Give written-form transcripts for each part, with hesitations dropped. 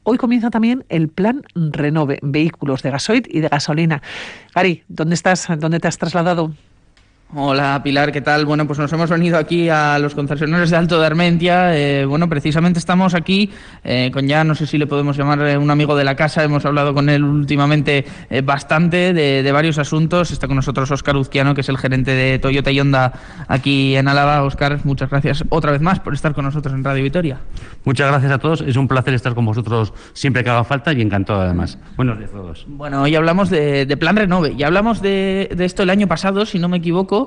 hoy comienza también el plan Renove, vehículos de gasoil y de gasolina. Gary, ¿dónde estás? ¿Dónde te has trasladado? Hola Pilar, ¿qué tal? Bueno, pues nos hemos venido aquí a los concesionarios de Alto de Armentia. Bueno, precisamente estamos aquí con ya, no sé si le podemos llamar un amigo de la casa. Hemos hablado con él últimamente bastante de varios asuntos. Está con nosotros Óscar Uzquiano, que es el gerente de Toyota y Honda aquí en Álava. Óscar, muchas gracias otra vez más por estar con nosotros en Radio Vitoria. Muchas gracias a todos. Es un placer estar con vosotros siempre que haga falta y encantado además. Buenos días a todos. Bueno, hoy hablamos de Plan Renove. Ya hablamos de esto el año pasado, si no me equivoco.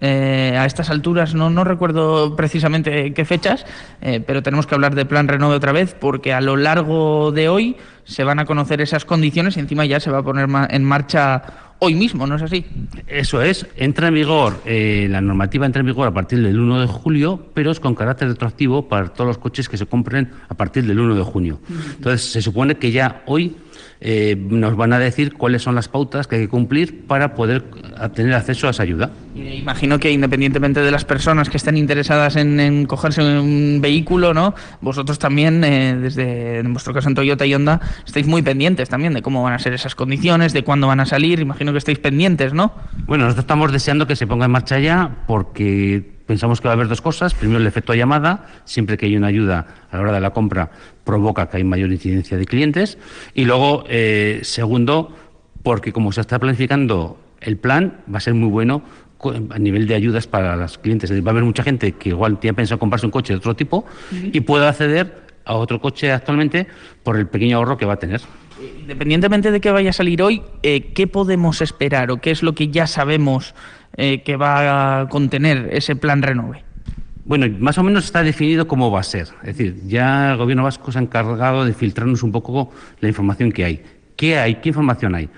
A estas alturas no recuerdo precisamente qué fechas, pero tenemos que hablar de Plan Renove otra vez, porque a lo largo de hoy se van a conocer esas condiciones y encima ya se va a poner en marcha hoy mismo, ¿no es así? Eso es, entra en vigor, la normativa entra en vigor a partir del 1 de julio, pero es con carácter retroactivo para todos los coches que se compren a partir del 1 de junio. Entonces, se supone que ya hoy nos van a decir cuáles son las pautas que hay que cumplir para poder tener acceso a esa ayuda. Imagino que independientemente de las personas que estén interesadas en cogerse un vehículo, ¿no? Vosotros también, desde en vuestro caso en Toyota y Honda, estáis muy pendientes también de cómo van a ser esas condiciones, de cuándo van a salir. Imagino que estáis pendientes, ¿no? Bueno, nosotros estamos deseando que se ponga en marcha ya porque pensamos que va a haber dos cosas. Primero, el efecto llamada. Siempre que hay una ayuda a la hora de la compra provoca que hay mayor incidencia de clientes. Y luego, segundo, porque como se está planificando el plan, va a ser muy bueno a nivel de ayudas para los clientes. Va a haber mucha gente que igual tiene pensado comprarse un coche de otro tipo y pueda acceder a otro coche actualmente por el pequeño ahorro que va a tener. Independientemente de que vaya a salir hoy, ¿qué podemos esperar o qué es lo que ya sabemos que va a contener ese plan Renove? Bueno, más o menos está definido cómo va a ser. Es decir, ya el gobierno vasco se ha encargado de filtrarnos un poco la información que hay. ¿Qué hay? ¿Qué información hay?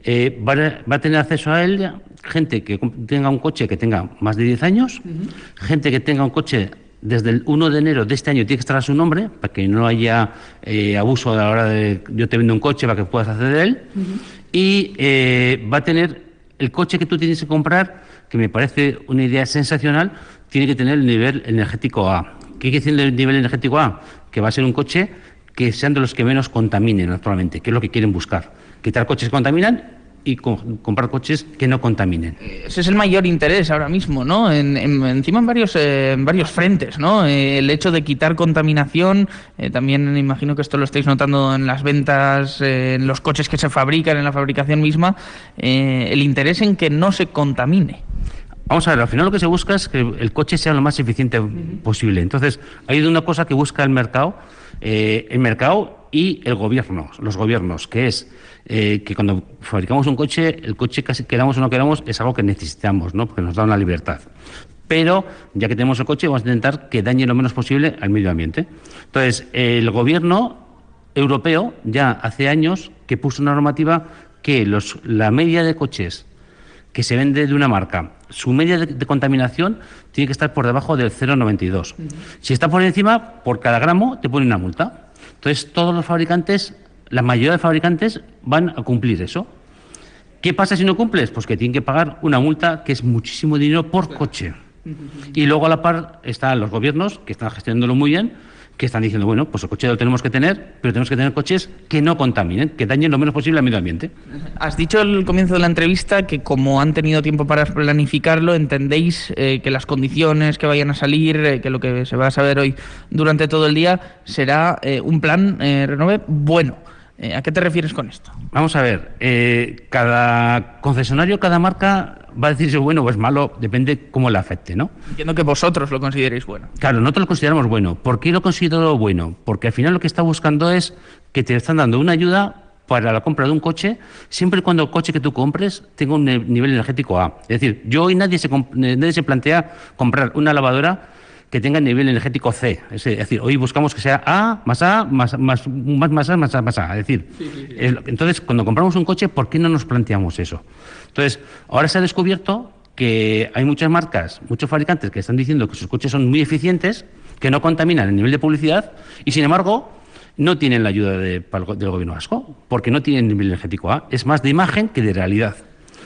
Va a tener acceso a él gente que tenga un coche que tenga más de 10 años, gente que tenga un coche desde el 1 de enero de este año tiene que estar a su nombre para que no haya abuso a la hora de yo te vendo un coche para que puedas acceder a él, y va a tener el coche que tú tienes que comprar, que me parece una idea sensacional, tiene que tener el nivel energético A. ¿Qué quiere decir el nivel energético A? Que va a ser un coche que sean de los que menos contaminen actualmente, que es lo que quieren buscar. Quitar coches que contaminan y comprar coches que no contaminen. Ese es el mayor interés ahora mismo, ¿no? Encima en varios frentes, ¿no? El hecho de quitar contaminación, también imagino que esto lo estáis notando en las ventas, en los coches que se fabrican, en la fabricación misma, el interés en que no se contamine. Vamos a ver, al final lo que se busca es que el coche sea lo más eficiente posible. Entonces, hay una cosa que busca el mercado y el gobierno, los gobiernos, que es que cuando fabricamos un coche, el coche, casi queramos o no queramos, es algo que necesitamos, ¿no? Porque nos da una libertad. Pero, ya que tenemos el coche, vamos a intentar que dañe lo menos posible al medio ambiente. Entonces, el gobierno europeo ya hace años que puso una normativa que la media de coches que se vende de una marca, su media de contaminación tiene que estar por debajo del 0,92. Si está por encima, por cada gramo te pone una multa. Entonces, todos los fabricantes, la mayoría de fabricantes, van a cumplir eso. ¿Qué pasa si no cumples? Pues que tienen que pagar una multa que es muchísimo dinero por coche. Y luego a la par están los gobiernos, que están gestionándolo muy bien, que están diciendo, bueno, pues el coche lo tenemos que tener, pero tenemos que tener coches que no contaminen, que dañen lo menos posible al medio ambiente. Has dicho al comienzo de la entrevista que como han tenido tiempo para planificarlo, entendéis que las condiciones que vayan a salir, que lo que se va a saber hoy durante todo el día, será un plan Renove bueno. ¿A qué te refieres con esto? Vamos a ver, cada concesionario, cada marca va a decir si es bueno o es malo, depende cómo le afecte, ¿no? Entiendo que vosotros lo consideréis bueno. Claro, nosotros lo consideramos bueno. ¿Por qué lo considero bueno? Porque al final lo que está buscando es que te están dando una ayuda para la compra de un coche, siempre y cuando el coche que tú compres tenga un nivel energético A. Es decir, nadie se plantea comprar una lavadora que tenga nivel energético C. Es decir, hoy buscamos que sea A, más A, más A. Es decir, entonces, cuando compramos un coche, ¿por qué no nos planteamos eso? Entonces, ahora se ha descubierto que hay muchas marcas, muchos fabricantes que están diciendo que sus coches son muy eficientes, que no contaminan a nivel de publicidad, y sin embargo, no tienen la ayuda del gobierno vasco, porque no tienen nivel energético A. Es más de imagen que de realidad.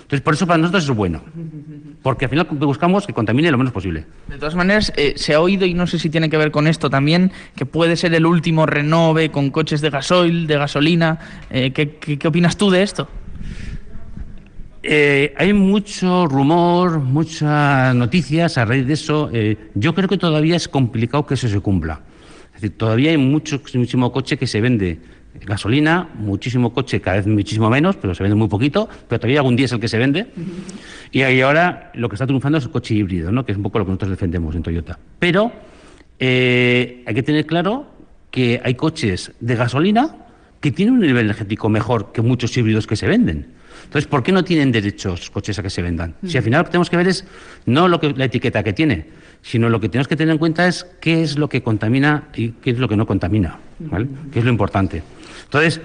Entonces, por eso para nosotros es bueno, porque al final buscamos que contamine lo menos posible. De todas maneras, se ha oído, y no sé si tiene que ver con esto también, que puede ser el último Renove con coches de gasoil, de gasolina. ¿Qué opinas tú de esto? Hay mucho rumor, muchas noticias a raíz de eso. Yo creo que todavía es complicado que eso se cumpla. Es decir, todavía hay muchísimo coche que se vende gasolina, muchísimo coche, cada vez muchísimo menos, pero se vende muy poquito, pero todavía algún día es el que se vende. Y ahí ahora lo que está triunfando es el coche híbrido, ¿no? Que es un poco lo que nosotros defendemos en Toyota. Pero hay que tener claro que hay coches de gasolina que tienen un nivel energético mejor que muchos híbridos que se venden. Entonces, ¿por qué no tienen derechos coches a que se vendan? Si al final lo que tenemos que ver es no la etiqueta que tiene, sino lo que tenemos que tener en cuenta es qué es lo que contamina y qué es lo que no contamina, ¿vale? Que es lo importante. Entonces,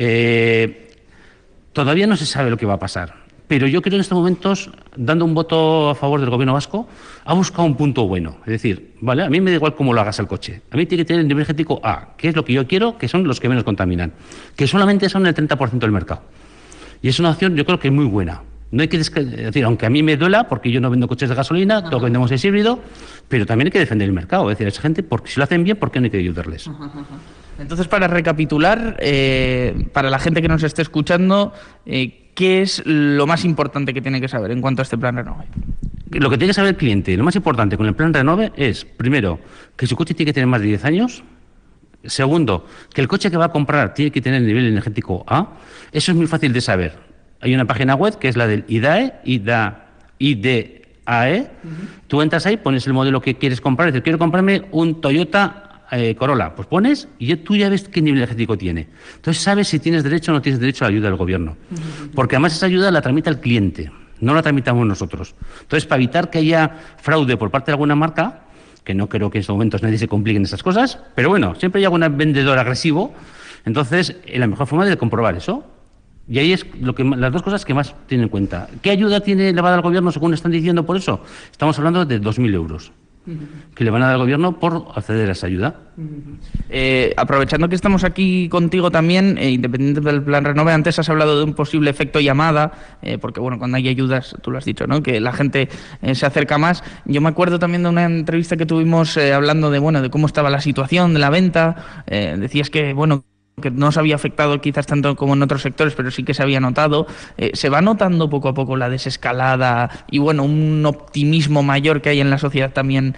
todavía no se sabe lo que va a pasar, pero yo creo en estos momentos, dando un voto a favor del gobierno vasco, ha buscado un punto bueno. Es decir, vale, a mí me da igual cómo lo hagas el coche. A mí tiene que tener el nivel energético A, que es lo que yo quiero, que son los que menos contaminan, que solamente son el 30% del mercado. Y es una opción, yo creo que es muy buena. No hay que decir, aunque a mí me duela, porque yo no vendo coches de gasolina, todo lo que vendemos es híbrido, pero también hay que defender el mercado. Es decir, a esa gente, porque si lo hacen bien, ¿por qué no hay que ayudarles? Entonces, para recapitular, para la gente que nos esté escuchando, ¿qué es lo más importante que tiene que saber en cuanto a este plan Renove? Lo que tiene que saber el cliente, lo más importante con el plan Renove es, primero, que su coche tiene que tener más de 10 años. Segundo, que el coche que va a comprar tiene que tener el nivel energético A. Eso es muy fácil de saber. Hay una página web que es la del IDAE. Tú entras ahí, pones el modelo que quieres comprar, es decir, quiero comprarme un Toyota Corolla. Pues pones y tú ya ves qué nivel energético tiene. Entonces sabes si tienes derecho o no tienes derecho a la ayuda del gobierno. Porque además esa ayuda la tramita el cliente, no la tramitamos nosotros. Entonces, para evitar que haya fraude por parte de alguna marca, que no creo que en estos momentos nadie se complique en esas cosas, pero bueno, siempre hay algún vendedor agresivo, entonces la mejor forma es de comprobar eso. Y ahí es las dos cosas que más tienen en cuenta. ¿Qué ayuda le va a dar el gobierno según están diciendo por eso? Estamos hablando de 2.000 euros que le van a dar al gobierno por acceder a esa ayuda. Aprovechando que estamos aquí contigo también, independiente del plan Renove, antes has hablado de un posible efecto llamada, porque bueno, cuando hay ayudas, tú lo has dicho, ¿no? Que la gente se acerca más. Yo me acuerdo también de una entrevista que tuvimos hablando de cómo estaba la situación de la venta. Decías que que no se había afectado quizás tanto como en otros sectores, pero sí que se había notado. Se va notando poco a poco la desescalada y un optimismo mayor que hay en la sociedad también,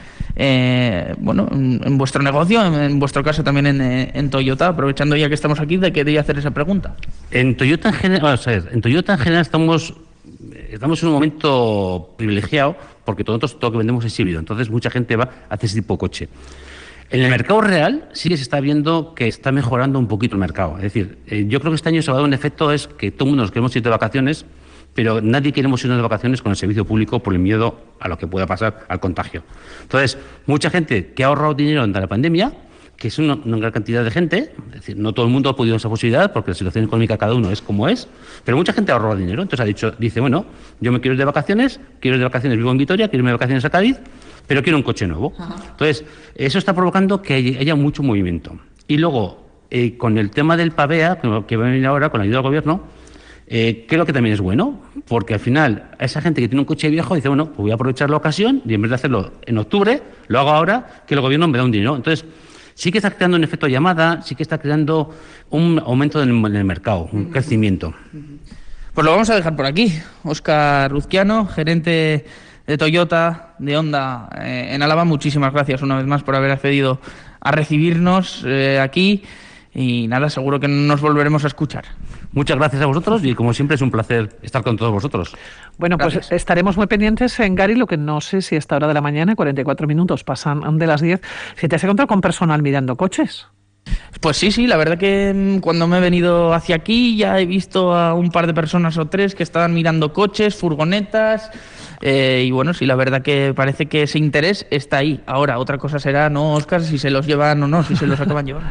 en vuestro negocio, en vuestro caso también en Toyota. Aprovechando ya que estamos aquí, te quería hacer esa pregunta. En Toyota en general estamos en un momento privilegiado porque todo lo que vendemos es híbrido, entonces mucha gente va a hacer ese tipo de coche. En el mercado real sí que se está viendo que está mejorando un poquito el mercado. Es decir, yo creo que este año se va a dar un efecto, es que todo el mundo nos queremos ir de vacaciones, pero nadie queremos irnos de vacaciones con el servicio público por el miedo a lo que pueda pasar, al contagio. Entonces, mucha gente que ha ahorrado dinero durante la pandemia, que es una gran cantidad de gente, es decir, no todo el mundo ha podido esa posibilidad porque la situación económica de cada uno es como es, pero mucha gente ha ahorrado dinero. Entonces dice, bueno, yo me quiero ir de vacaciones, vivo en Vitoria, quiero irme de vacaciones a Cádiz, pero quiero un coche nuevo. Entonces, eso está provocando que haya mucho movimiento. Y luego, con el tema del PAVEA, que va a venir ahora con la ayuda del gobierno, creo que también es bueno, porque al final, a esa gente que tiene un coche viejo dice, bueno, pues voy a aprovechar la ocasión y en vez de hacerlo en octubre, lo hago ahora, que el gobierno me da un dinero. Entonces, sí que está creando un efecto llamada, sí que está creando un aumento en el mercado, un crecimiento. Pues lo vamos a dejar por aquí. Óscar Ruzquiano, gerente de Toyota, de Honda en Álava, muchísimas gracias una vez más por haber accedido a recibirnos aquí y nada, seguro que nos volveremos a escuchar. Muchas gracias a vosotros y como siempre es un placer estar con todos vosotros. Bueno, gracias. Pues estaremos muy pendientes en Gary, lo que no sé si a esta hora de la mañana, 44 minutos pasan de las 10, si te has encontrado con personal mirando coches. Pues sí, la verdad que cuando me he venido hacia aquí ya he visto a un par de personas o tres que estaban mirando coches, furgonetas. Y sí, la verdad que parece que ese interés está ahí. Ahora, otra cosa será, ¿no, Óscar? Si se los llevan o no, si se los acaban llevando.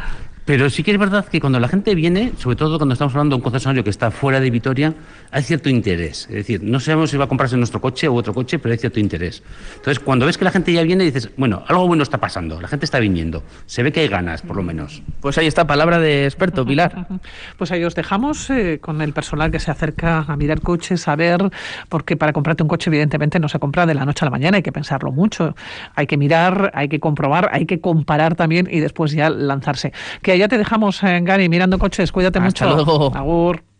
Pero sí que es verdad que cuando la gente viene, sobre todo cuando estamos hablando de un concesionario que está fuera de Vitoria, hay cierto interés. Es decir, no sabemos si va a comprarse nuestro coche u otro coche, pero hay cierto interés. Entonces, cuando ves que la gente ya viene, dices, bueno, algo bueno está pasando, la gente está viniendo, se ve que hay ganas, por lo menos. Pues ahí está, palabra de experto, Pilar. Pues ahí os dejamos con el personal que se acerca a mirar coches, a ver, porque para comprarte un coche evidentemente no se compra de la noche a la mañana, hay que pensarlo mucho, hay que mirar, hay que comprobar, hay que comparar también y después ya lanzarse. Que allá te dejamos, Gary, mirando coches, cuídate mucho. Hasta luego. Agur.